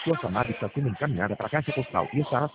Sua chamada está sendo encaminhada para a caixa postal e estará